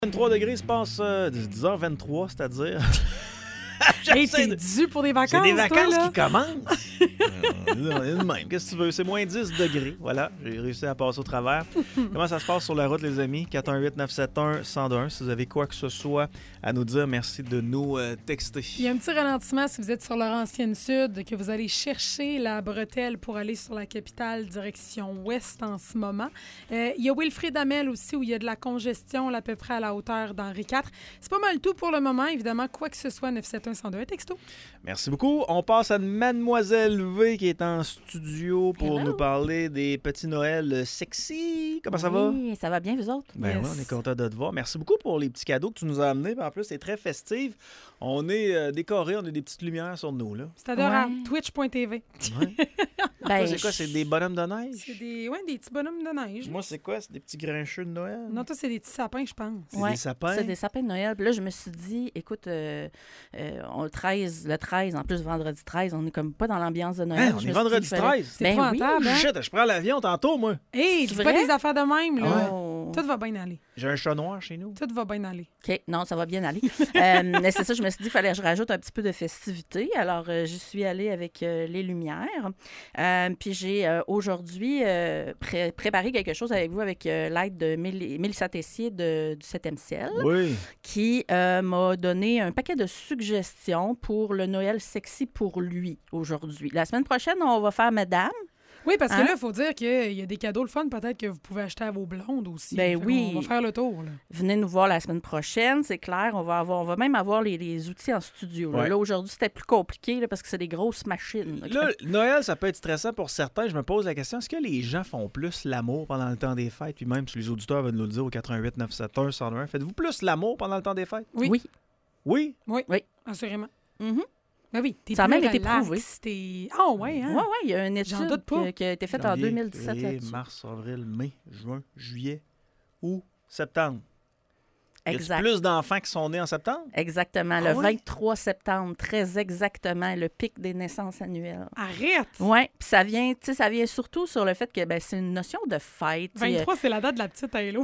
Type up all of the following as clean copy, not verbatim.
23 degrés se passe 10h23, c'est-à-dire... Hey, t'es dû pour des vacances, C'est des vacances toi, qui commencent. Même, qu'est-ce que tu veux? C'est moins 10 degrés. Voilà, j'ai réussi à passer au travers. Comment ça se passe sur la route, les amis? 418-971-1001. Si vous avez quoi que ce soit à nous dire, merci de nous texter. Il y a un petit ralentissement si vous êtes sur Laurentienne Sud, que vous allez chercher la bretelle pour aller sur la capitale direction ouest en ce moment. Il y a Wilfrid Hamel aussi, où il y a de la congestion à peu près à la hauteur d'Henri IV. C'est pas mal tout pour le moment. Évidemment, quoi que ce soit, 971-1001, texto. Merci beaucoup. On passe à Mademoiselle V qui est en studio pour nous parler des petits Noëls sexy. Comment ça va? Oui, ça va bien, vous autres? Ben oui, on est content de te voir. Merci beaucoup pour les petits cadeaux que tu nous as amenés. En plus, c'est très festif. On est décorés, on a des petites lumières sur nous, là. C'est adorable. Twitch.tv. Ouais. Ben, C'est quoi? C'est des bonhommes de neige? C'est des petits bonhommes de neige. Moi, c'est quoi? C'est des petits grincheux de Noël? Non, toi, c'est des petits sapins, je pense. C'est des sapins? C'est des sapins de Noël. Puis là, je me suis dit, écoute, le 13, en plus, vendredi 13, on est comme pas dans l'ambiance de Noël. Hein, on est vendredi 13? C'est Ben épouvantable, hein? Shit, je prends l'avion tantôt, moi. Hey, C'est dis pas vrai? des affaires de même, là. Oh. Tout va bien aller. J'ai un chat noir chez nous. Tout va bien aller. OK, non, ça va bien aller. Mais c'est ça, je me suis dit qu'il fallait que je rajoute un petit peu de festivité. Alors, j'y suis allée avec les lumières. Puis j'ai aujourd'hui préparé quelque chose avec vous avec l'aide de Mélissa Tessier du 7e ciel, Oui. qui m'a donné un paquet de suggestions pour le Noël sexy pour lui aujourd'hui. La semaine prochaine, on va faire Madame. Oui, parce que Hein? là, il faut dire qu'il y a des cadeaux le fun, peut-être que vous pouvez acheter à vos blondes aussi. Ben Fait oui. On va faire le tour, là. Venez nous voir la semaine prochaine, c'est clair. On va même avoir les outils en studio. Là, Ouais. Là, aujourd'hui, c'était plus compliqué là, parce que c'est des grosses machines. Là, Noël, ça peut être stressant pour certains. Je me pose la question, est-ce que les gens font plus l'amour pendant le temps des fêtes? Puis même si les auditeurs veulent nous le dire au 88-971-1001, faites-vous plus l'amour pendant le temps des fêtes? Oui. Oui. Oui? Oui. Assurément. Mhm. Ben oui, t'es Ça a plus même été relax, prouvé. Ah, ouais, hein? Oui, il y a une J'en étude doute pas. qui a été faite en Janvier, 2017 février, là-dessus. mars, avril, mai, juin, juillet, août, septembre. Y a-t-il Exact. plus d'enfants qui sont nés en septembre? Exactement. Ah Le oui? 23 septembre, très exactement, le pic des naissances annuelles. Arrête! Oui, puis ça vient surtout sur le fait que c'est une notion de fête. 23, c'est la date de la petite Hello.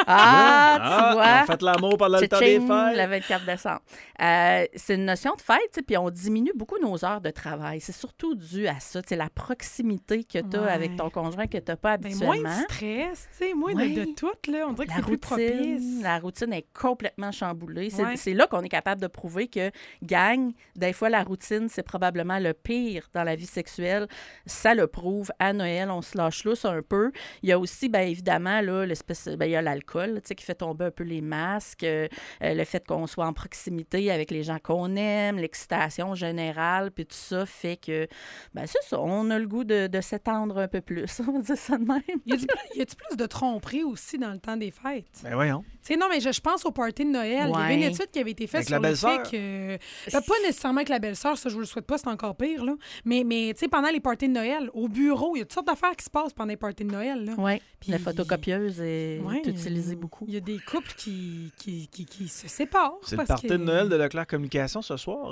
Tu vois. On fait l'amour pendant le temps des Tching, fêtes. le 24 décembre. C'est une notion de fête, tu sais, puis on diminue beaucoup nos heures de travail. C'est surtout dû à ça, tu sais, la proximité que tu as Ouais. avec ton conjoint que tu n'as pas Ben, habituellement. moins de stress, tu sais, moins Ouais. de tout, là. On dirait que La c'est plus propice. la routine est complètement chamboulée. Ouais. C'est là qu'on est capable de prouver que, gang, des fois, la routine, c'est probablement le pire dans la vie sexuelle. Ça le prouve. À Noël, on se lâche lousse un peu. Il y a aussi, bien évidemment, là, il y a l'alcool, tu sais, qui fait tomber un peu les masques, le fait qu'on soit en proximité avec les gens qu'on aime, l'excitation générale, puis tout ça fait que, c'est ça, on a le goût de s'étendre un peu plus. On va dire ça de même. Y a-tu plus de tromperies aussi dans le temps des fêtes? Ben voyons. Tu sais, non, mais je pense au party de Noël. Il y avait une Ouais. étude qui avait été faite Avec sur la le fait belle-sœur? que... Ben, pas nécessairement avec la belle-sœur, ça, je vous le souhaite pas, c'est encore pire, là. Mais tu sais, pendant les parties de Noël, au bureau, il y a toutes sortes d'affaires qui se passent pendant les parties de Noël, là. Oui, Puis- la photocopieuse est Ouais, utilisée beaucoup. Il y a des couples qui se séparent. C'est le parce party que... de Noël de Leclerc Communication ce soir.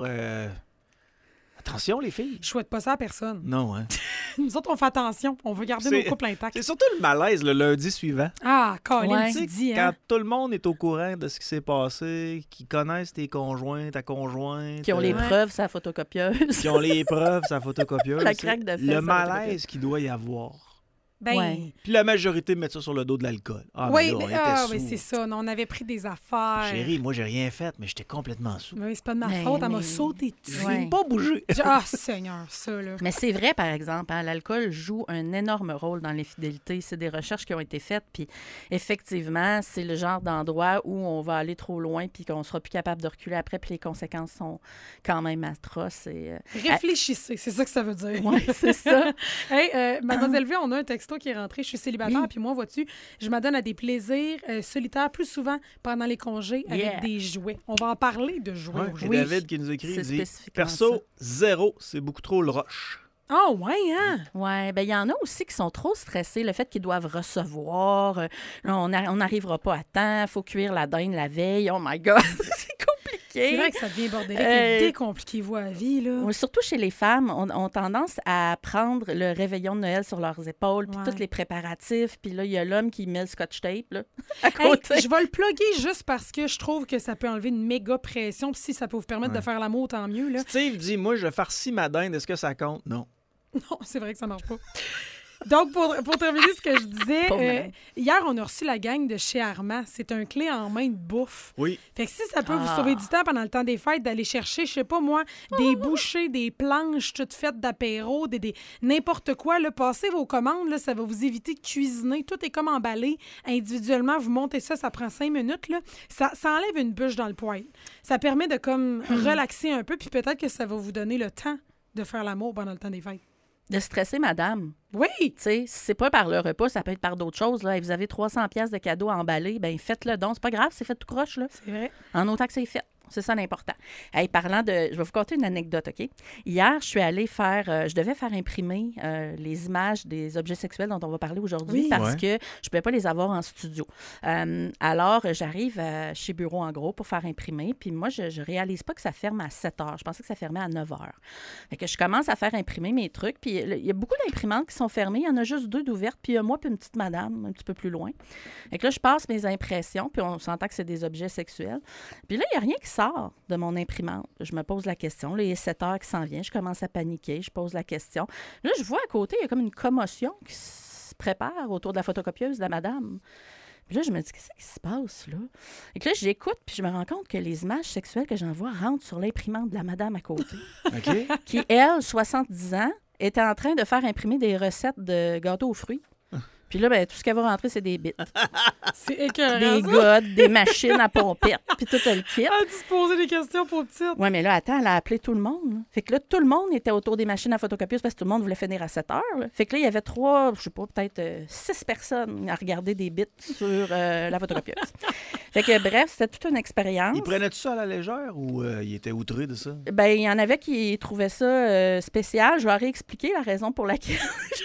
Attention, les filles. Je souhaite pas ça à personne. Non, hein? Nous autres, on fait attention. On veut garder C'est- nos couples intacts. C'est surtout le malaise le lundi suivant. Ah, Colin, Ouais. tu Tu sais, dis, quand hein? tout le monde est au courant de ce qui s'est passé, qui connaissent tes conjoints, ta conjointe, Qui ont les Ouais. preuves, sa photocopieuse. qui ont les preuves, sa photocopieuse. La craque de fesses, le sa malaise qu'il doit y avoir. Ben, Ouais. Puis la majorité met ça sur le dos de l'alcool. Ah, oui, mais là, on était sous. c'est ça. Non, on avait pris des affaires. Chérie, moi, j'ai rien fait, mais j'étais complètement sous. Oui, c'est pas de ma Mais- faute. Elle m'a mais- sauté dessus. Ouais. J'ai pas bougé. Ah, Seigneur, ça, là. Mais c'est vrai, par exemple, hein, l'alcool joue un énorme rôle dans l'infidélité. C'est des recherches qui ont été faites, puis effectivement, c'est le genre d'endroit où on va aller trop loin, puis qu'on sera plus capable de reculer après, puis les conséquences sont quand même atroces. Et, Réfléchissez, c'est ça que ça veut dire. ouais, c'est ça. Hey, Mademoiselle V, on a un texto qui est rentré. Je suis célibataire, Oui. puis moi, vois-tu, je m'adonne à des plaisirs solitaires plus souvent pendant les congés Yeah. avec des jouets. On va en parler de jouets Ouais, aujourd'hui. et David qui nous écrit, c'est il dit spécifiquement perso, 0, c'est beaucoup trop le rush. Ah, ouais, hein? Oui, bien, il y en a aussi qui sont trop stressés. Le fait qu'ils doivent recevoir, on n'arrivera pas à temps, il faut cuire la dinde la veille. Oh my God, c'est compliqué. C'est vrai que ça devient bordélique. Décompliquez-vous à la vie, là. Oui, surtout chez les femmes, on a tendance à prendre le réveillon de Noël sur leurs épaules, puis tous les préparatifs, puis là, il y a l'homme qui met le scotch tape, là, à côté. Hey, je vais le plugger juste parce que je trouve que ça peut enlever une méga pression, puis si ça peut vous permettre de faire l'amour, tant mieux, là. Steve dit, moi, je farcis ma dinde, est-ce que ça compte? Non. Non, c'est vrai que ça marche pas. Donc, pour terminer ce que je disais, hier, on a reçu la gang de chez Armand. C'est un clé en main de bouffe. Oui. Fait que si ça peut vous sauver du temps pendant le temps des fêtes, d'aller chercher, je sais pas moi, des bouchées, des planches toutes faites d'apéro, n'importe quoi, là, passez vos commandes, là, ça va vous éviter de cuisiner. Tout est comme emballé individuellement. Vous montez ça prend 5 minutes. Là. Ça enlève une bûche dans le poêle. Ça permet de comme relaxer un peu, puis peut-être que ça va vous donner le temps de faire l'amour pendant le temps des fêtes. De stresser madame. Oui! Tu sais, si c'est pas par le repas, ça peut être par d'autres choses. Là. Et vous avez 300 pièces de cadeaux emballés, bien faites-le donc. C'est pas grave, c'est fait tout croche, là. C'est vrai. En autant que c'est fait. C'est ça l'important. Hey, parlant de... Je vais vous conter une anecdote, OK? Hier, je suis allée faire... je devais faire imprimer les images des objets sexuels dont on va parler aujourd'hui parce que je ne pouvais pas les avoir en studio. Alors, j'arrive chez Bureau en gros pour faire imprimer. Puis moi, je ne réalise pas que ça ferme à 7 heures. Je pensais que ça fermait à 9 heures. Fait que je commence à faire imprimer mes trucs. Puis il y a beaucoup d'imprimantes qui sont fermées. Il y en a juste 2 d'ouvertes. Puis il y a moi puis une petite madame un petit peu plus loin. Fait que là, je passe mes impressions. Puis on s'entend que c'est des objets sexuels. Puis là, il n'y a rien qui sort de mon imprimante. Je me pose la question. Là, il est 7 heures qui s'en vient. Je commence à paniquer. Je pose la question. Là, je vois à côté, il y a comme une commotion qui se prépare autour de la photocopieuse de la madame. Puis là, je me dis, qu'est-ce qui se passe, là? Et que là, j'écoute, puis je me rends compte que les images sexuelles que j'envoie rentrent sur l'imprimante de la madame à côté. OK. Qui, elle, 70 ans, était en train de faire imprimer des recettes de gâteaux aux fruits. Puis là, ben, tout ce qu'elle va rentrer, c'est des bits. C'est écœurant, des godes, des machines à pompettes, puis tout le kit. Elle a dû se poser des questions pour petite. Oui, mais là, attends, elle a appelé tout le monde. Là. Fait que là, tout le monde était autour des machines à photocopieuse parce que tout le monde voulait finir à 7 heures. Là. Fait que là, il y avait 6 personnes à regarder des bits sur la photocopieuse. Fait que bref, c'était toute une expérience. Ils prenaient tout ça à la légère ou ils étaient outrés de ça? Ben, il y en avait qui trouvaient ça spécial. Je leur ai expliqué la raison pour laquelle...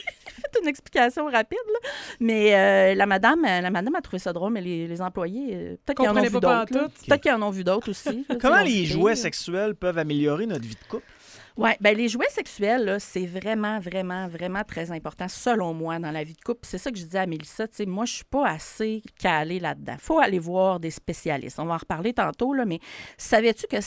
une explication rapide, là. Mais la madame a trouvé ça drôle, mais les employés, peut-être qu'ils en ont vu d'autres. Peut-être qu'ils en ont vu d'autres aussi. Comment les jouets sexuels peuvent améliorer notre vie de couple? Oui, bien, les jouets sexuels, là, c'est vraiment, vraiment, vraiment très important, selon moi, dans la vie de couple. C'est ça que je disais à Mélissa. Tu sais, moi, je suis pas assez calée là-dedans. Il faut aller voir des spécialistes. On va en reparler tantôt, là, mais savais-tu que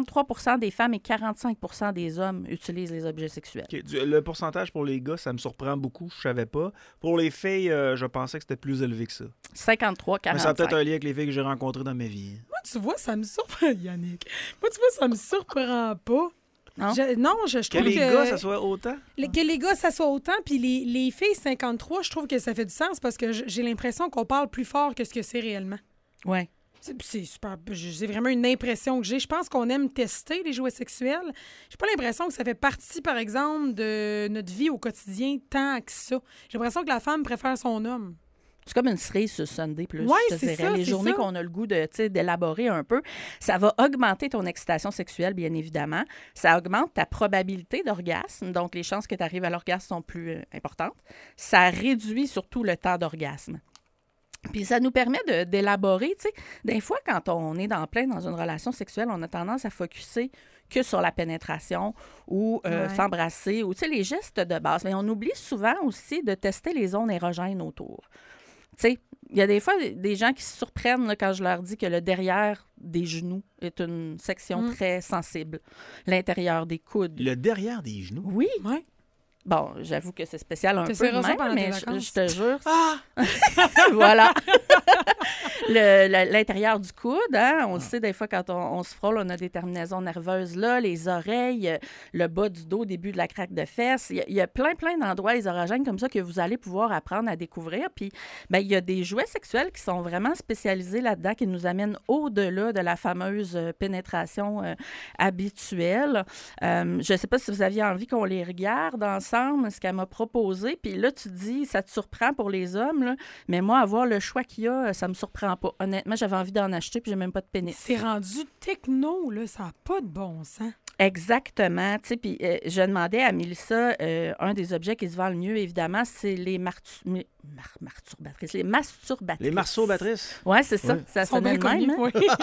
53 des femmes et 45 des hommes utilisent les objets sexuels? Okay. Le pourcentage pour les gars, ça me surprend beaucoup. Je savais pas. Pour les filles, je pensais que c'était plus élevé que ça. 53, 45. Mais ça a peut-être un lien avec les filles que j'ai rencontrées dans ma vie. Moi, tu vois, ça me surprend, Yannick. Moi, tu vois, ça me surprend pas. Non, je trouve que les gars, ça soit autant? Que les gars, ça soit autant, puis les filles, 53, je trouve que ça fait du sens parce que j'ai l'impression qu'on parle plus fort que ce que c'est réellement. Oui. C'est super. C'est vraiment une impression que j'ai. Je pense qu'on aime tester les jouets sexuels. J'ai pas l'impression que ça fait partie, par exemple, de notre vie au quotidien tant que ça. J'ai l'impression que la femme préfère son homme. C'est comme une cerise sur Sunday plus, ouais, je te dirais. Ça, les journées qu'on a le goût d'élaborer un peu, ça va augmenter ton excitation sexuelle, bien évidemment. Ça augmente ta probabilité d'orgasme, donc les chances que tu arrives à l'orgasme sont plus importantes. Ça réduit surtout le temps d'orgasme. Puis ça nous permet d'élaborer, tu sais, des fois, quand on est dans une relation sexuelle, on a tendance à focusser que sur la pénétration ou s'embrasser, ou tu sais, les gestes de base. Mais on oublie souvent aussi de tester les zones érogènes autour. Tu sais, il y a des fois des gens qui se surprennent là, quand je leur dis que le derrière des genoux est une section très sensible. L'intérieur des coudes. Le derrière des genoux? Oui. Ouais. Bon, j'avoue que c'est spécial un peu de même, mais je te jure. Ah! Voilà. L'intérieur du coude, hein, on le sait des fois quand on se frôle, on a des terminaisons nerveuses là, les oreilles, le bas du dos, début de la craque de fesses. Il y a plein d'endroits érogènes comme ça que vous allez pouvoir apprendre à découvrir. Puis, ben, il y a des jouets sexuels qui sont vraiment spécialisés là-dedans, qui nous amènent au-delà de la fameuse pénétration habituelle. Je ne sais pas si vous aviez envie qu'on les regarde ensemble, ce qu'elle m'a proposé. Puis là, tu dis, ça te surprend pour les hommes, là, mais moi, avoir le choix qu'il y a, ça me surprend pas. Honnêtement, j'avais envie d'en acheter, puis j'ai même pas de pénis. C'est rendu techno, là, ça n'a pas de bon sens. Exactement. Tu sais, puis je demandais à Mélissa, un des objets qui se vend le mieux, évidemment, c'est les masturbatrices. Les masturbatrices. Les masturbatrices? Oui, c'est ça. Oui. Ça Sont sonnait bien de même. connus, Hein?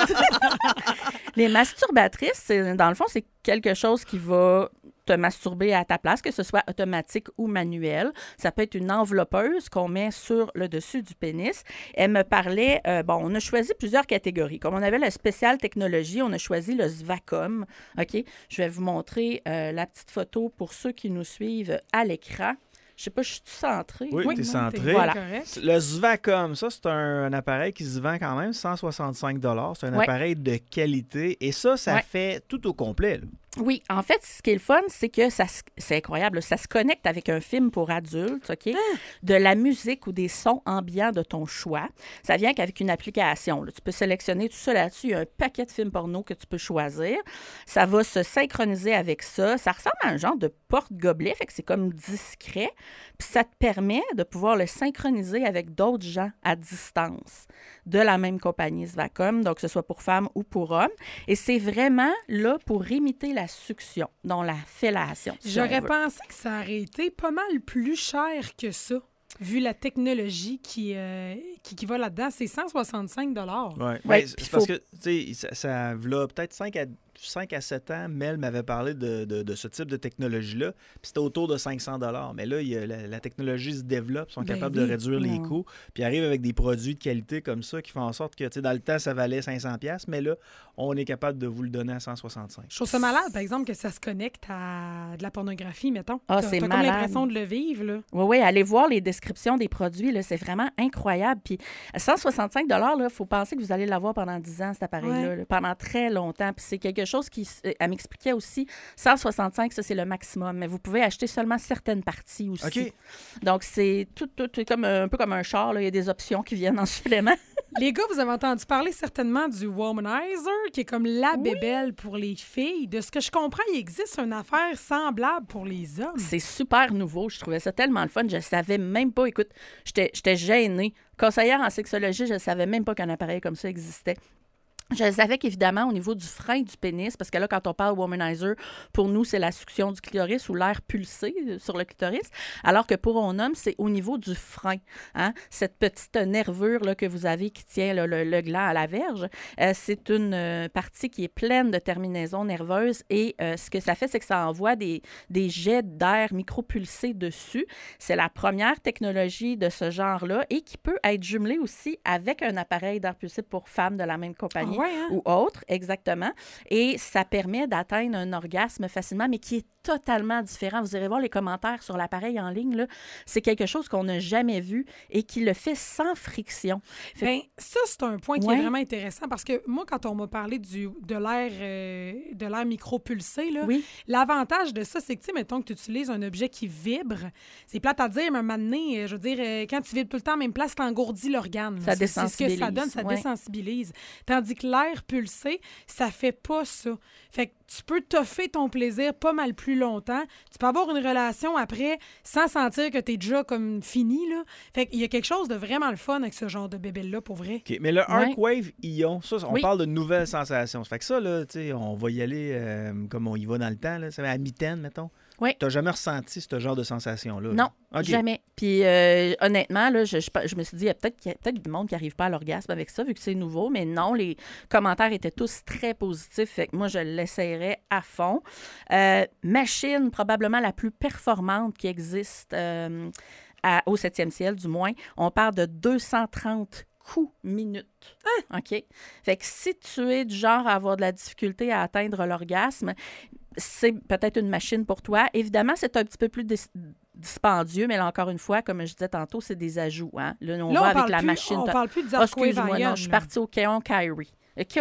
oui. Les masturbatrices, dans le fond, c'est quelque chose qui va te masturber à ta place, que ce soit automatique ou manuel. Ça peut être une enveloppeuse qu'on met sur le dessus du pénis. Elle me parlait, on a choisi plusieurs catégories. Comme on avait la spéciale technologie, on a choisi le Svacom. OK? Je vais vous montrer la petite photo pour ceux qui nous suivent à l'écran. Je sais pas, je suis centrée? Oui, Oui, t'es non, centré. Voilà. correct. Le Svacom, ça, c'est un appareil qui se vend quand même 165 $. C'est un Ouais. appareil de qualité. Et ça Ouais. fait tout au complet. Là. Oui, en fait, ce qui est le fun, c'est que c'est incroyable. Ça se connecte avec un film pour adultes, OK? De la musique ou des sons ambiants de ton choix. Ça vient qu'avec une application. Là. Tu peux sélectionner tout ça là-dessus. Il y a un paquet de films porno que tu peux choisir. Ça va se synchroniser avec ça. Ça ressemble à un genre de porte-gobelet, fait que c'est comme discret. Puis ça te permet de pouvoir le synchroniser avec d'autres gens à distance de la même compagnie Svacom, donc que ce soit pour femmes ou pour hommes. Et c'est vraiment là pour imiter la succion, dont la fellation. si on J'aurais veut. pensé que ça aurait été pas mal plus cher que ça, vu la technologie qui va là-dedans. C'est 165 $. Ouais. Ouais, Ben, c'est puis parce que, tu sais, ça v'là peut-être 5 à 7 ans, Mel m'avait parlé de ce type de technologie-là, puis c'était autour de 500 $. Mais là, la technologie se développe, ils sont Ben capables oui. de réduire les Non. coûts, puis arrivent avec des produits de qualité comme ça qui font en sorte que, tu sais, dans le temps, ça valait 500 $, mais là, on est capable de vous le donner à 165. Je trouve ça malade, par exemple, que ça se connecte à de la pornographie, mettons. Ah, T'as c'est comme malade. l'impression de le vivre, là. Oui, oui, allez voir les descriptions des produits, là, c'est vraiment incroyable. Puis 165 $, il faut penser que vous allez l'avoir pendant 10 ans, cet appareil-là, Ouais. là, pendant très longtemps. Puis c'est quelque chose qui, elle m'expliquait aussi, 165, ça c'est le maximum, mais vous pouvez acheter seulement certaines parties aussi. OK. Donc c'est tout comme un peu comme un char, là, il y a des options qui viennent en supplément. Les gars, vous avez entendu parler certainement du Womanizer, qui est comme la bébelle pour les filles. De ce que je comprends, il existe une affaire semblable pour les hommes. C'est super nouveau, je trouvais ça tellement le fun, je savais même pas, écoute, j'étais gênée. Conseillère en sexologie, je savais même pas qu'un appareil comme ça existait. Je savais qu'évidemment, au niveau du frein du pénis, parce que là, quand on parle womanizer, pour nous, c'est la succion du clitoris ou l'air pulsé sur le clitoris, alors que pour un homme, c'est au niveau du frein. Hein? Cette petite nervure là, que vous avez qui tient là, le gland à la verge, c'est une partie qui est pleine de terminaisons nerveuses et ce que ça fait, c'est que ça envoie des jets d'air micropulsés dessus. C'est la première technologie de ce genre-là et qui peut être jumelée aussi avec un appareil d'air pulsé pour femmes de la même compagnie. Ah ouais, hein? Ou autre, exactement. Et ça permet d'atteindre un orgasme facilement, mais qui est totalement différent. Vous irez voir les commentaires sur l'appareil en ligne. Là. C'est quelque chose qu'on n'a jamais vu et qui le fait sans friction. Bien, ça, c'est un point qui Ouais. est vraiment intéressant parce que moi, quand on m'a parlé de l'air micropulsé, là, Oui, l'avantage de ça, c'est que, tu sais, mettons que tu utilises un objet qui vibre, c'est plate à dire, mais à un moment donné, je veux dire, quand tu vibres tout le temps à la même place, t'engourdis l'organe. Ça C'est ce que ça désensibilise, donne, ça ouais. désensibilise. Tandis que l'air pulsé, ça fait pas ça. Fait que tu peux toffer ton plaisir pas mal plus longtemps. Tu peux avoir une relation après sans sentir que t'es déjà comme fini, là. Fait qu'il y a quelque chose de vraiment le fun avec ce genre de bébé-là, pour vrai. OK. Mais le Arcwave Ion, ça, on Oui. parle de nouvelles sensations. Ça fait que ça, là, tu sais, on va y aller comme on y va dans le temps, là. Ça va à mi-temps, mettons. Oui. Tu n'as jamais ressenti ce genre de sensation-là? là? non, OK. jamais. Puis honnêtement, là, je me suis dit, il y a peut-être du monde qui n'arrive pas à l'orgasme avec ça, vu que c'est nouveau, mais non, les commentaires étaient tous très positifs, fait que moi, je l'essayerais à fond. Machine, probablement la plus performante qui existe au 7e ciel, du moins. On parle de 230 coups minutes. OK? Fait que si tu es du genre à avoir de la difficulté à atteindre l'orgasme, c'est peut-être une machine pour toi. Évidemment, c'est un petit peu plus dispendieux, mais là, encore une fois, comme je disais tantôt, c'est des ajouts. Hein? Là, on va avec la machine. On parle plus du Ah, Arcwave excuse-moi, Ion, non, je suis là. partie au Keon Kyrie.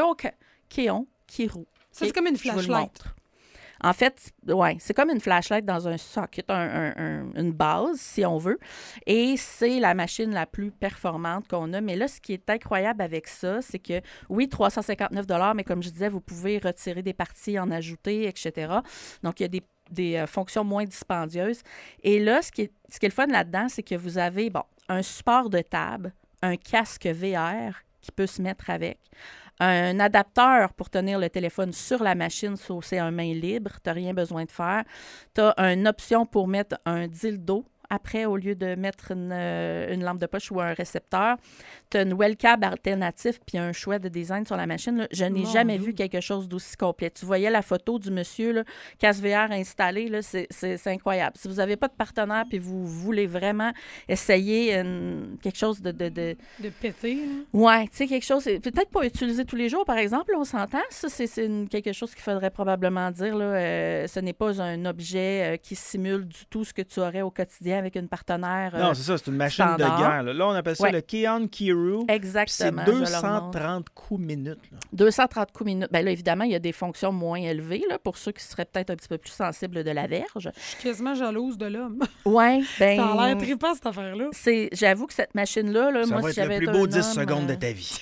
Keon Kiro. Ça, c'est comme une Je vous le flashlight. montre. En fait, ouais, c'est comme une flashlight dans un socket, une base, si on veut. Et c'est la machine la plus performante qu'on a. Mais là, ce qui est incroyable avec ça, c'est que, oui, 359 $, mais comme je disais, vous pouvez retirer des parties, en ajouter, etc. Donc, il y a des fonctions moins dispendieuses. Et là, ce qui est le fun là-dedans, c'est que vous avez, bon, un support de table, un casque VR qui peut se mettre avec, un adapteur pour tenir le téléphone sur la machine, c'est un main libre, tu n'as rien besoin de faire. Tu as une option pour mettre un dildo après, au lieu de mettre une lampe de poche ou un récepteur, tu as une wellcam alternatif puis un choix de design sur la machine. Là. Je n'ai jamais vu quelque chose d'aussi complet. Tu voyais la photo du monsieur, là, casque VR installé, là, c'est incroyable. Si vous n'avez pas de partenaire puis vous voulez vraiment essayer quelque chose de péter. Oui, tu sais, quelque chose, peut-être pas utiliser tous les jours, par exemple, là, on s'entend. Ça, c'est quelque chose qu'il faudrait probablement dire. Là, ce n'est pas un objet qui simule du tout ce que tu aurais au quotidien avec une partenaire non, c'est ça, c'est une machine standard. de guerre. Là, on appelle ça le Keon Kiru. Exactement. C'est 230 coups minutes. Là. 230 coups minutes. Bien là, évidemment, il y a des fonctions moins élevées là, pour ceux qui seraient peut-être un petit peu plus sensibles de la verge. Je suis quasiment jalouse de l'homme. Oui, bien... Ça a l'air trippant, cette affaire-là. J'avoue que cette machine-là, là, ça moi, va si être j'avais le plus beau 10 secondes de ta vie.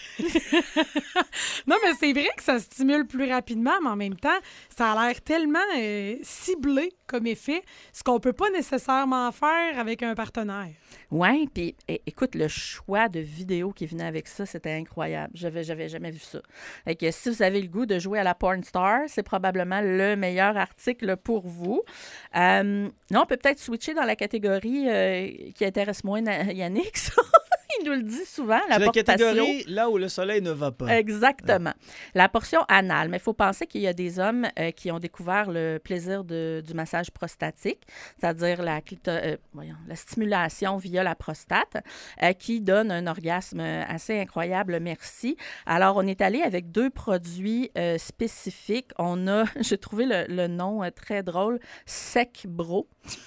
Non, mais c'est vrai que ça stimule plus rapidement, mais en même temps, ça a l'air tellement ciblé comme effet, ce qu'on peut pas nécessairement faire avec un partenaire. Oui, puis écoute, le choix de vidéos qui venait avec ça, c'était incroyable. J'avais jamais vu ça. Fait que si vous avez le goût de jouer à la Porn Star, c'est probablement le meilleur article pour vous. Non, on peut peut-être switcher dans la catégorie qui intéresse moins Yannick, ça. Il nous le dit souvent, la portion. C'est la catégorie là où le soleil ne va pas. Exactement. La portion anale. Mais il faut penser qu'il y a des hommes qui ont découvert le plaisir du massage prostatique, c'est-à-dire la stimulation via la prostate, qui donne un orgasme assez incroyable, merci. Alors, on est allé avec 2 produits spécifiques. On a, j'ai trouvé le nom très drôle, Sec Bro.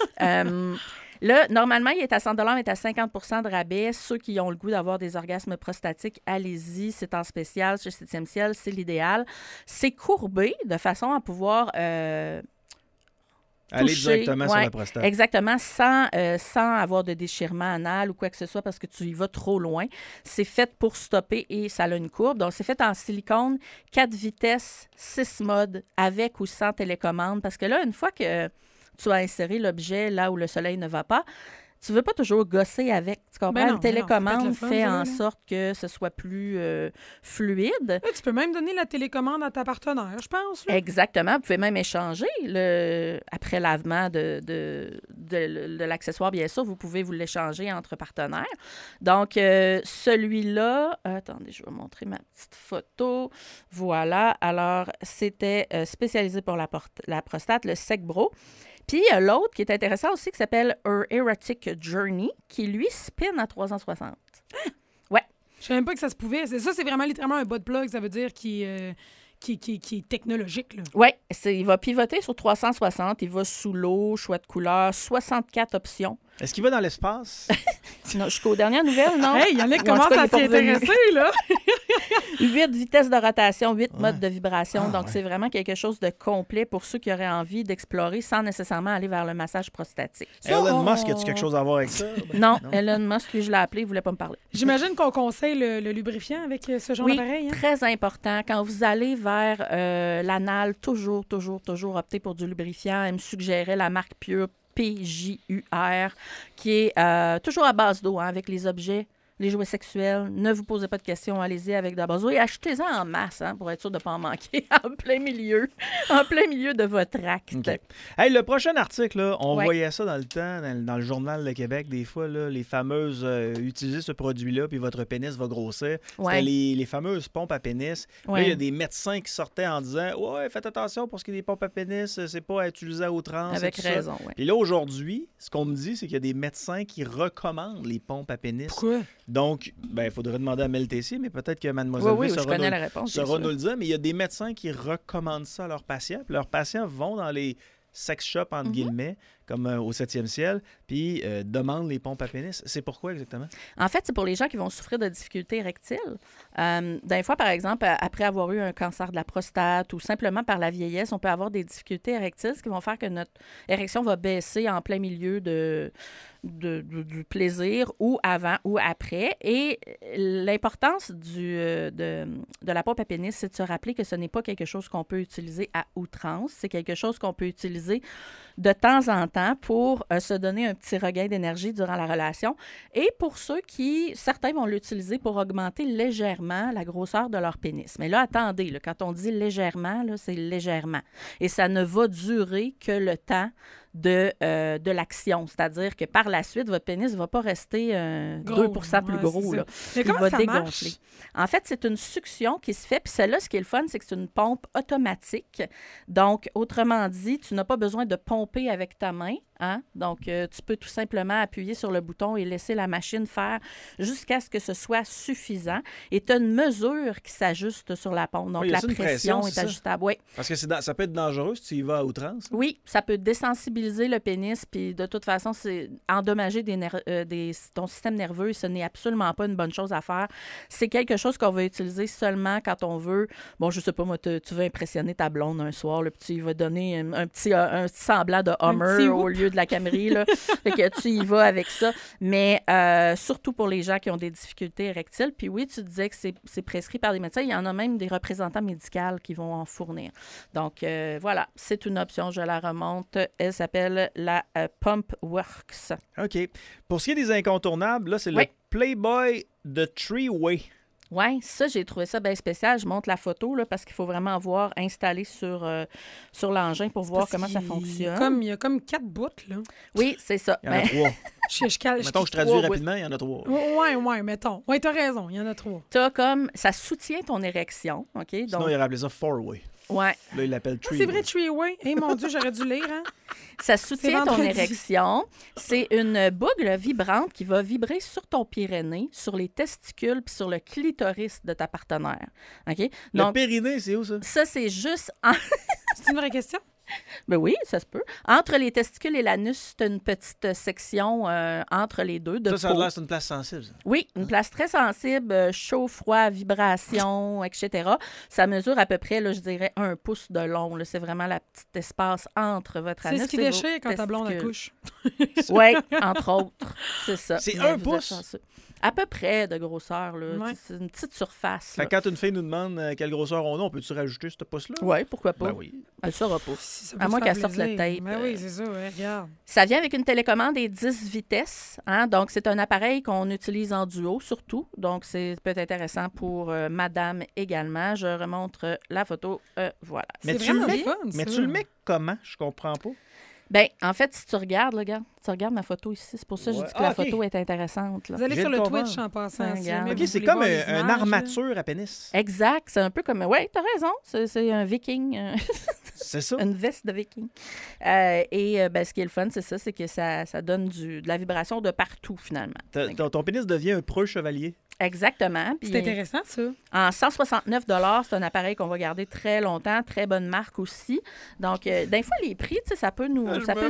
Là, normalement, il est à 100 $, mais il est à 50 % de rabais. Ceux qui ont le goût d'avoir des orgasmes prostatiques, allez-y. C'est en spécial chez 7e Ciel. C'est l'idéal. C'est courbé de façon à pouvoir aller toucher, directement sur la prostate. Exactement, sans avoir de déchirement anal ou quoi que ce soit parce que tu y vas trop loin. C'est fait pour stopper et ça a une courbe. Donc, c'est fait en silicone, 4 vitesses, 6 modes, avec ou sans télécommande. Parce que là, une fois que tu as inséré l'objet là où le soleil ne va pas, tu ne veux pas toujours gosser avec. Tu comprends? Ben non, une télécommande fun, fait ça, en là. sorte que ce soit plus fluide. Là, tu peux même donner la télécommande à ta partenaire, je pense. Là. Exactement. Vous pouvez même échanger après lavement de l'accessoire, bien sûr. Vous pouvez vous l'échanger entre partenaires. Donc, celui-là... attendez, je vais vous montrer ma petite photo. Voilà. Alors, c'était spécialisé pour la prostate, le Sec Bro. Puis, il y a l'autre qui est intéressant aussi, qui s'appelle Her Erotic Journey, qui, lui, spin à 360. Ouais. Je savais même pas que ça se pouvait. Ça, c'est vraiment littéralement un butt plug. Ça veut dire qui est technologique. Là. Oui, il va pivoter sur 360. Il va sous l'eau, choix de couleur, 64 options. Est-ce qu'il va dans l'espace? Non, jusqu'aux dernières nouvelles, non? Hey, Yannick Ou en tout commence cas, à il est pas s'y revenu. intéresser, là. 8 vitesses de rotation, 8 modes de vibration. Donc, c'est vraiment quelque chose de complet pour ceux qui auraient envie d'explorer sans nécessairement aller vers le massage prostatique. Elon Musk, as-tu quelque chose à voir avec ça? Non, Elon Musk, lui, je l'ai appelé, il ne voulait pas me parler. J'imagine qu'on conseille le lubrifiant avec ce genre Oui, d'appareil. Hein? très important. Quand vous allez vers l'anal, toujours optez pour du lubrifiant. Elle me suggérait la marque Pure, PJUR, qui est toujours à base d'eau, hein, avec les objets, les jouets sexuels. Ne vous posez pas de questions, allez-y avec de la base d'eau et achetez-en en masse, hein, pour être sûr de ne pas en manquer en plein milieu de votre acte. Okay. Hey, le prochain article, là, on Ouais. voyait ça dans le temps, dans le Journal de Québec, des fois, là, les fameuses utilisez ce produit-là, puis votre pénis va grossir. Ouais. C'était les fameuses pompes à pénis. Là, Ouais. il y a des médecins qui sortaient en disant ouais, faites attention pour ce qui est des pompes à pénis, c'est pas à utiliser à outrance. Avec et tout ça. raison, oui. Puis là, aujourd'hui, ce qu'on me dit, c'est qu'il y a des médecins qui recommandent les pompes à pénis. Pourquoi? Donc, il faudrait demander à Mel Tessier, mais peut-être que Mademoiselle Oui, V je connais la réponse. bien saura sûr. nous le dire. Mais il y a des médecins qui recommandent ça à leurs patients. Puis leurs patients vont dans les sex shops, entre guillemets, comme au 7e ciel, puis demandent les pompes à pénis. C'est pourquoi exactement? En fait, c'est pour les gens qui vont souffrir de difficultés érectiles. Des fois, par exemple, après avoir eu un cancer de la prostate ou simplement par la vieillesse, on peut avoir des difficultés érectiles, ce qui vont faire que notre érection va baisser en plein milieu du plaisir ou avant ou après. Et l'importance de la pompe à pénis, c'est de se rappeler que ce n'est pas quelque chose qu'on peut utiliser à outrance. C'est quelque chose qu'on peut utiliser de temps en temps pour se donner un petit regain d'énergie durant la relation. Et pour ceux certains vont l'utiliser pour augmenter légèrement la grosseur de leur pénis. Mais là, attendez, là, quand on dit légèrement, là, c'est légèrement. Et ça ne va durer que le temps de l'action. C'est-à-dire que par la suite, votre pénis ne va pas rester 2% plus gros. Là. Mais comment ça marche? En fait, c'est une succion qui se fait. Puis celle-là, ce qui est le fun, c'est que c'est une pompe automatique. Donc, autrement dit, tu n'as pas besoin de pomper avec ta main. Hein? Donc, tu peux tout simplement appuyer sur le bouton et laisser la machine faire jusqu'à ce que ce soit suffisant. Et tu as une mesure qui s'ajuste sur la pompe. Donc, la pression est ajustable. Oui. Parce que ça peut être dangereux si tu y vas à outrance. Oui, ça peut désensibiliser le pénis. Puis, de toute façon, c'est endommager ton système nerveux. Ce n'est absolument pas une bonne chose à faire. C'est quelque chose qu'on va utiliser seulement quand on veut. Bon, je sais pas, moi, tu veux impressionner ta blonde un soir. Là, puis tu vas donner un petit semblant de Hummer au lieu de la Camry, là. Fait que tu y vas avec ça. Mais surtout pour les gens qui ont des difficultés érectiles. Puis oui, tu disais que c'est prescrit par des médecins. Il y en a même des représentants médicaux qui vont en fournir. Donc, voilà, c'est une option. Je la remonte. Elle s'appelle la Pump Works. OK. Pour ce qui est des incontournables, là, c'est le Playboy de Three-Way. Oui, ça, j'ai trouvé ça bien spécial. Je montre la photo là, parce qu'il faut vraiment avoir installé sur l'engin pour voir comment ça fonctionne. Il y a comme 4 bouts, là. Oui, c'est ça. Il y en a 3. Mettons que je traduis rapidement, il y en a 3. Oui, mettons. Oui, t'as raison, il y en a 3. T'as comme... Ça soutient ton érection, OK? Sinon, donc... il aurait appelé ça Four-Way. Ouais. Là, il l'appelle Three-Way. C'est vrai, Three-Way. Mon Dieu, j'aurais dû lire, hein? Ça soutient ton érection. C'est une boucle vibrante qui va vibrer sur ton pyrénée, sur les testicules puis sur le clitoris de ta partenaire. OK? Donc, le périnée, c'est où, ça? Ça, c'est juste... C'est une vraie question? Ben oui, ça se peut. Entre les testicules et l'anus, c'est une petite section entre les deux. Ça a l'air c'est une place sensible. Ça. Oui, une place très sensible, chaud, froid, vibration, etc. Ça mesure à peu près, là, je dirais, 1 pouce de long. Là. C'est vraiment la petite espace entre votre anus et c'est ce qui déchire quand ta blonde accouche. Oui, entre autres. C'est ça. C'est 1 pouce? À peu près de grosseur. Là. Ouais. C'est une petite surface. Quand une fille nous demande quelle grosseur on a, on peut-tu rajouter ce pouce-là? Oui, pourquoi pas. Ben oui. Elle ne saura pas. Si à moins qu'elle sorte le tape. Mais oui, c'est ça, ouais, regarde. Ça vient avec une télécommande et 10 vitesses. Hein? Donc, c'est un appareil qu'on utilise en duo, surtout. Donc, c'est peut-être intéressant pour madame également. Je remontre la photo. Voilà. C'est vraiment fun, ça. Mais tu le mets comment? Je comprends pas. Bien, en fait, si tu regardes, tu regardes ma photo ici. C'est pour ça que je dis que la photo est intéressante. Là. Vous allez sur le Twitch en passant. OK, c'est comme une armature à pénis. Exact. C'est un peu comme... Oui, t'as raison. C'est un viking. C'est ça. Une veste de viking. Ce qui est le fun, c'est ça, c'est que ça donne de la vibration de partout, finalement. Ton pénis devient un preux chevalier. Exactement. C'est intéressant, ça. En 169 $, c'est un appareil qu'on va garder très longtemps, très bonne marque aussi. Donc, des fois, les prix, ça peut nous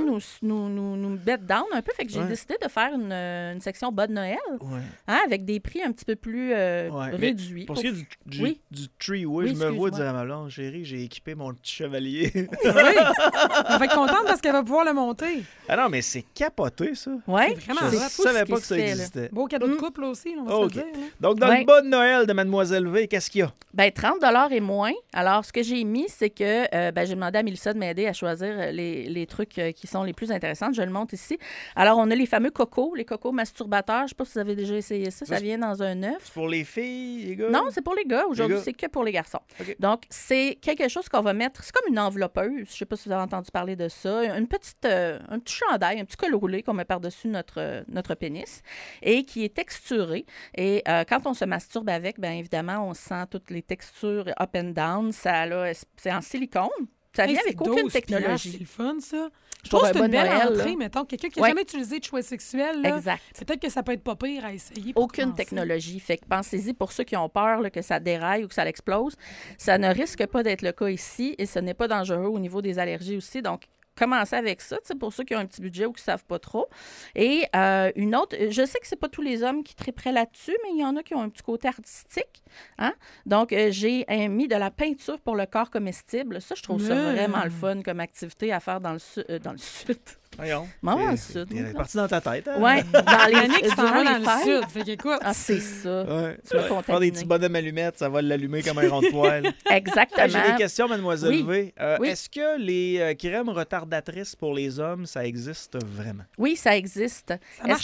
mettre down un peu. Fait que j'ai décidé de faire une section bas de Noël avec des prix un petit peu plus réduits. Pour ce qui est du Three-Way, je me vois dire à ma blonde, chérie, j'ai équipé mon petit chevalier. Oui. Elle va être contente parce qu'elle va pouvoir le monter. Ah non, mais c'est capoté, ça. Oui, c'est vraiment je savais pas que ça existait. Beau cadeau de couple aussi, on va se le dire. Donc, dans le bas de Noël de Mademoiselle V, qu'est-ce qu'il y a? Bien, 30 $ et moins. Alors, ce que j'ai mis, c'est que j'ai demandé à Mélissa de m'aider à choisir les trucs qui sont les plus intéressants. Je le montre ici. Alors, on a les fameux cocos, les cocos masturbateurs. Je ne sais pas si vous avez déjà essayé ça. Ça vient dans un œuf. C'est pour les filles, les gars? Non, c'est pour les gars. Aujourd'hui, c'est que pour les garçons. Okay. Donc, c'est quelque chose qu'on va mettre... C'est comme une enveloppeuse. Je ne sais pas si vous avez entendu parler de ça. Un petit chandail, un petit col roulé qu'on met par-dessus notre pénis et qui est texturé. Et quand on se masturbe avec, bien évidemment, on sent toutes les textures up and down. C'est en silicone. Ça vient avec aucune technologie. C'est le fun, ça. Je trouve que c'est une belle entrée, mettons. Quelqu'un qui n'a jamais utilisé de jouets sexuels, peut-être que ça peut être pas pire à essayer. Aucune technologie. Fait que pensez-y, pour ceux qui ont peur là, que ça déraille ou que ça l'explose, ça ne risque pas d'être le cas ici et ce n'est pas dangereux au niveau des allergies aussi. Donc, commencer avec ça, pour ceux qui ont un petit budget ou qui ne savent pas trop. Et une autre, je sais que ce n'est pas tous les hommes qui triperaient là-dessus, mais il y en a qui ont un petit côté artistique. Hein? Donc, j'ai mis de la peinture pour le corps comestible. Ça, je trouve ça vraiment le fun comme activité à faire dans le sud. Voyons. Dans le sud. C'est parti dans ta tête. Hein? Oui, dans les années qui s'en va dans le sud. Fait qu'écoute. Ah, c'est ça. Ouais. Tu vas faire des petits bonhommes allumettes, ça va l'allumer comme un rond de poêle. Exactement. J'ai des questions, Mademoiselle V. Oui. Est-ce que les crèmes retardatrices pour les hommes, ça existe vraiment? Oui, ça existe. Ça marche-tu?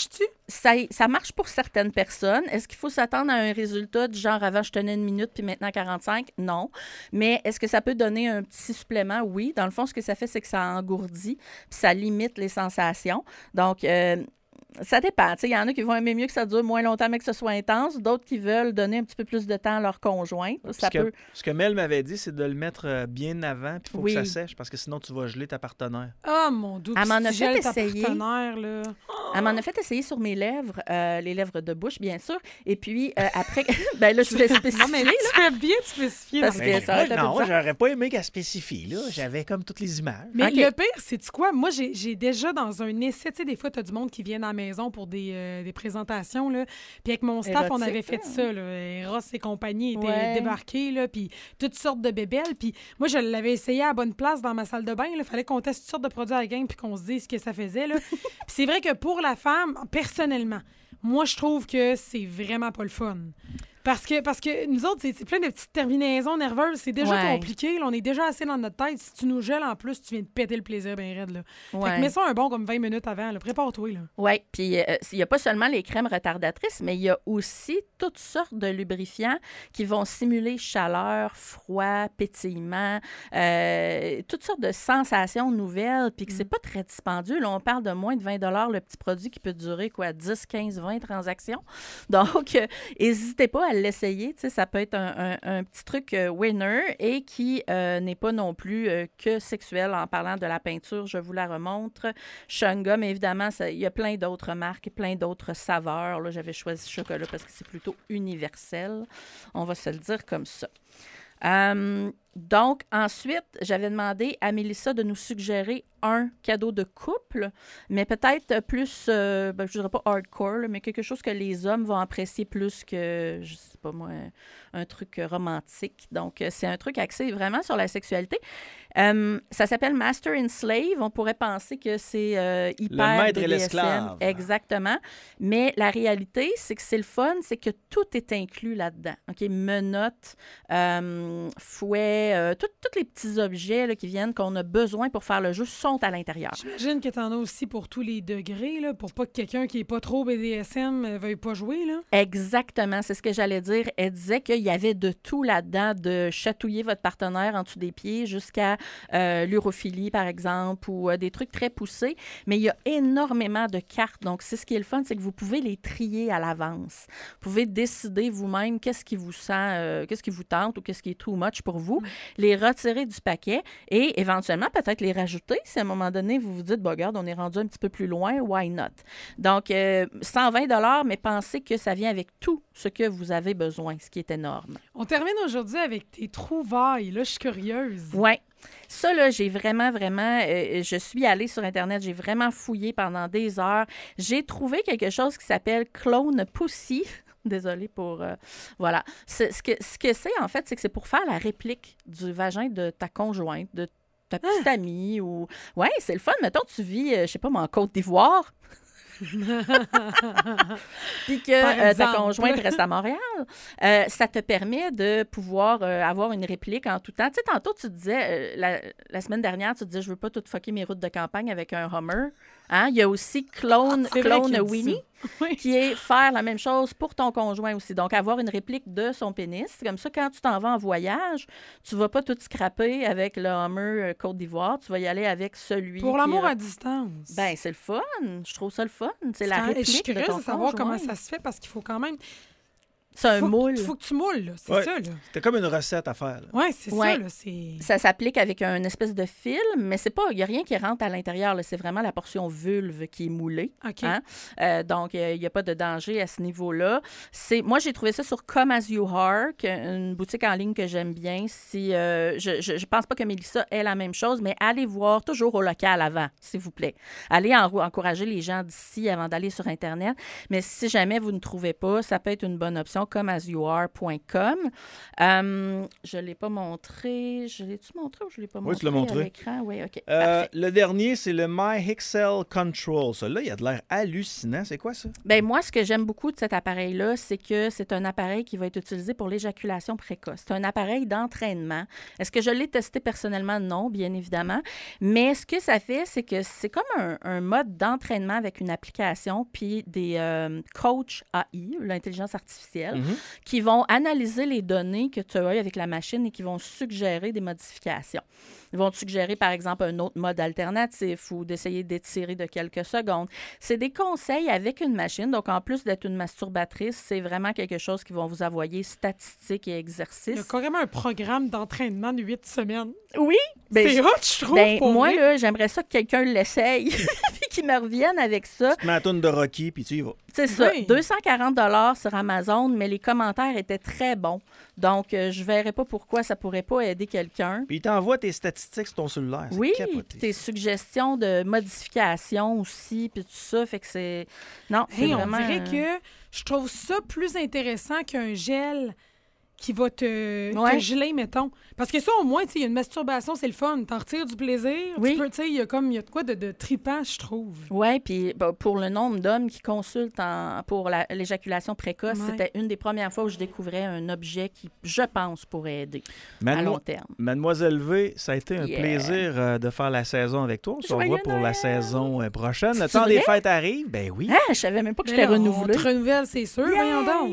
ça marche pour certaines personnes. Est-ce qu'il faut s'attendre à un résultat du genre avant je tenais 1 minute puis maintenant 45? Non. Mais est-ce que ça peut donner un petit supplément? Oui. Dans le fond, ce que ça fait, c'est que ça engourdit puis ça limite les sensations. Donc, ça dépend. Il y en a qui vont aimer mieux que ça dure moins longtemps, mais que ce soit intense. D'autres qui veulent donner un petit peu plus de temps à leur conjoint. Ce que Mel m'avait dit, c'est de le mettre bien avant, puis il faut que ça sèche, parce que sinon, tu vas geler ta partenaire. Oh, mon Dieu! Elle m'en a fait essayer. Là. Elle m'en a fait essayer sur mes lèvres, les lèvres de bouche, bien sûr. Et puis, après... ben là, je vais spécifier. Non, mais là, tu fais bien spécifier. Parce que ça non, j'aurais pas aimé qu'elle spécifie. Là. J'avais comme toutes les images. Mais le pire, c'est-tu quoi? Moi, j'ai déjà dans un essai, tu sais, des fois, tu as du monde qui vient à la maison pour des présentations, là. Puis avec mon staff, on avait fait ça, là. Ross et compagnie étaient débarqués, là, puis toutes sortes de bébelles. Puis moi, je l'avais essayé à la bonne place dans ma salle de bain. Il fallait qu'on teste toutes sortes de produits à la gang puis qu'on se dise ce que ça faisait, là. Puis c'est vrai que pour la femme, personnellement, moi, je trouve que c'est vraiment pas le fun. Parce que nous autres, c'est plein de petites terminaisons nerveuses. C'est déjà compliqué. Là, on est déjà assez dans notre tête. Si tu nous gèles, en plus, tu viens de péter le plaisir bien raide. Là. Fait que mets ça un bon comme 20 minutes avant. Là. Prépare-toi. Oui, puis il n'y a pas seulement les crèmes retardatrices, mais il y a aussi toutes sortes de lubrifiants qui vont simuler chaleur, froid, pétillement, toutes sortes de sensations nouvelles, puis que c'est pas très dispendieux. Là, on parle de moins de 20 $ le petit produit qui peut durer 10, 15, 20 transactions. Donc, n'hésitez pas à l'essayer. Tu sais, ça peut être un petit truc winner et qui n'est pas non plus que sexuel. En parlant de la peinture, je vous la remontre. Shunga, mais évidemment, il y a plein d'autres marques et plein d'autres saveurs. Là, j'avais choisi chocolat parce que c'est plutôt universel. On va se le dire comme ça. Donc, ensuite, j'avais demandé à Mélissa de nous suggérer un cadeau de couple, mais peut-être plus, je ne dirais pas hardcore, mais quelque chose que les hommes vont apprécier plus que, je sais pas moi, un truc romantique. Donc, c'est un truc axé vraiment sur la sexualité. Ça s'appelle Master and Slave. On pourrait penser que c'est hyper le maître BDSM. et l'esclave. Exactement. Mais la réalité, c'est que c'est le fun, c'est que tout est inclus là-dedans. OK? Menottes, fouets, tous les petits objets là, qui viennent, qu'on a besoin pour faire le jeu, sont à l'intérieur. J'imagine que tu en as aussi pour tous les degrés, là, pour pas que quelqu'un qui n'est pas trop BDSM veuille pas jouer. Là. Exactement, c'est ce que j'allais dire. Elle disait qu'il y avait de tout là-dedans, de chatouiller votre partenaire en dessous des pieds jusqu'à l'urophilie, par exemple, ou des trucs très poussés. Mais il y a énormément de cartes. Donc, c'est ce qui est le fun, c'est que vous pouvez les trier à l'avance. Vous pouvez décider vous-même qu'est-ce qui vous sent, qu'est-ce qui vous tente ou qu'est-ce qui est too much pour vous. Les retirer du paquet et éventuellement peut-être les rajouter si à un moment donné vous vous dites, regarde, on est rendu un petit peu plus loin, why not? Donc, 120 $, mais pensez que ça vient avec tout ce que vous avez besoin, ce qui est énorme. On termine aujourd'hui avec tes trouvailles. Là, je suis curieuse. Oui. Ça, là, j'ai vraiment, je suis allée sur Internet, j'ai vraiment fouillé pendant des heures. J'ai trouvé quelque chose qui s'appelle Clone Pussy. Désolée pour... voilà. Ce que c'est, en fait, c'est que c'est pour faire la réplique du vagin de ta conjointe, de ta petite amie ou... Oui, c'est le fun. Mettons, tu vis, je sais pas, en Côte d'Ivoire. Puis que ta conjointe reste à Montréal, ça te permet de pouvoir avoir une réplique en tout temps. Tu sais, tantôt, tu disais, la semaine dernière, tu disais, je veux pas tout fucker mes routes de campagne avec un Hummer. Hein? Il y a aussi Clone Winnie, qui est faire la même chose pour ton conjoint aussi. Donc, avoir une réplique de son pénis. Comme ça, quand tu t'en vas en voyage, tu vas pas tout scraper avec le Hummer Côte d'Ivoire. Tu vas y aller avec celui pour l'amour à distance. Ben, c'est le fun. Je trouve ça le fun. C'est la réplique. Je suis curieuse de ton de savoir conjoint. comment ça se fait parce qu'il faut quand même... C'est un moule. Il faut que tu moules, là. C'est ça, là. C'était comme une recette à faire. Oui, c'est ça, là. Ça s'applique avec un espèce de fil, mais c'est pas... Il n'y a rien qui rentre à l'intérieur, là. C'est vraiment la portion vulve qui est moulée. OK. Hein? Donc, il n'y a pas de danger à ce niveau-là. Moi, j'ai trouvé ça sur Come As You Are, une boutique en ligne que j'aime bien. Si, je pense pas que Mélissa ait la même chose, mais allez voir toujours au local avant, s'il vous plaît. Allez encourager les gens d'ici avant d'aller sur Internet. Mais si jamais vous ne trouvez pas, ça peut être une bonne option. comeasyouare.com. Je ne l'ai pas montré. Je l'ai-tu montré ou je ne l'ai pas montré tu l'as montré. à l'écran? Oui, OK. Parfait. Le dernier, c'est le MyHixel Control. Celui-là, il a de l'air hallucinant. C'est quoi ça? Bien, moi, ce que j'aime beaucoup de cet appareil-là, c'est que c'est un appareil qui va être utilisé pour l'éjaculation précoce. C'est un appareil d'entraînement. Est-ce que je l'ai testé personnellement? Non, bien évidemment. Mais ce que ça fait, c'est que c'est comme un mode d'entraînement avec une application puis des coachs AI, l'intelligence artificielle, qui vont analyser les données que tu as eues avec la machine et qui vont suggérer des modifications. Ils vont te suggérer, par exemple, un autre mode alternatif ou d'essayer d'étirer de quelques secondes. C'est des conseils avec une machine. Donc, en plus d'être une masturbatrice, c'est vraiment quelque chose qui vont vous envoyer statistiques et exercices. Il y a carrément un programme d'entraînement de 8 semaines. Oui. C'est hot, je trouve. Pour moi, vrai. là, j'aimerais ça que quelqu'un l'essaye puis qu'il me revienne avec ça. Tu te mets la toune de Rocky, puis tu y vas. C'est ça. Oui. 240 $ sur Amazon, mais les commentaires étaient très bons. Donc, je ne verrais pas pourquoi ça ne pourrait pas aider quelqu'un. Puis il t'envoie tes statistiques sur ton cellulaire. C'est Oui, capoté. puis tes suggestions de modification aussi, puis tout ça. Fait que c'est... Non, c'est Hey, vraiment... on dirait que je trouve ça plus intéressant qu'un gel qui va te geler, mettons. Parce que ça, au moins, il y a une masturbation, c'est le fun. T'en retires du plaisir. Oui. Il y a de quoi de tripant, je trouve. Oui, puis pour le nombre d'hommes qui consultent pour l'éjaculation précoce, c'était une des premières fois où je découvrais un objet qui, je pense, pourrait aider à long terme. Mademoiselle V, ça a été un plaisir de faire la saison avec toi. On se revoit pour la saison prochaine. Le temps des fêtes arrive. Ben oui. Ah, je savais même pas que j'étais renouvelée. On te renouvelle, c'est sûr. Voyons donc.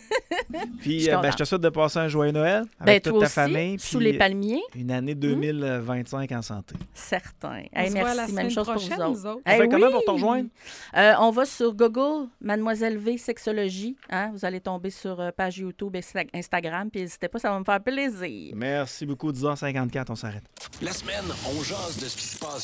Puis, je te souhaite de passer un joyeux Noël avec toute ta famille. Sous les palmiers. Une année 2025 en santé. Certain. On se voit la merci, même chose pour prochaine, vous nous autres. On fait comment pour te rejoindre? On va sur Google, Mademoiselle V Sexologie. Hein? Vous allez tomber sur page YouTube et Instagram. Puis n'hésitez pas, ça va me faire plaisir. Merci beaucoup. 10h54, on s'arrête. La semaine, on jase de ce qui se passe